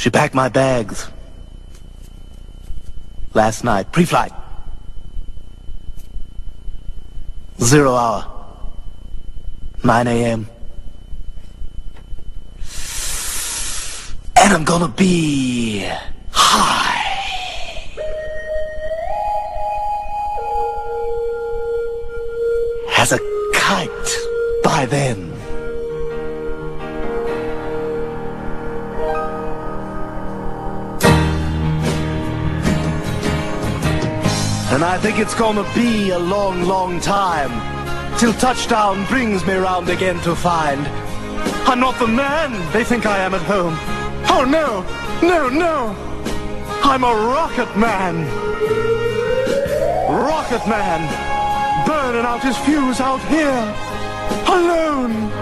She packed my bags. Last night, pre-flight. 0 hour. 9 a.m. And I'm gonna be high. As a kite by then. And I think it's gonna be a long, long time till touchdown brings me round again to find I'm not the man they think I am at home. Oh no, no, no. I'm a rocket man. Rocket man, burning out his fuse out here, alone.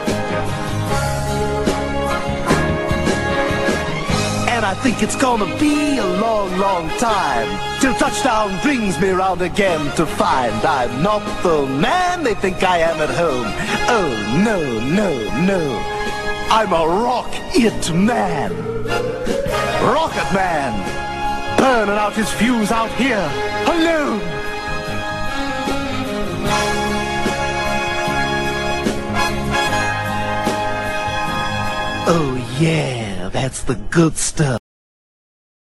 And I think it's gonna be a long, long time till touchdown brings me round again to find I'm not the man they think I am at home. Oh, no, no, no. I'm a rock-it man. Rocket man, burning out his fuse out here, alone. Oh, yeah, that's the good stuff.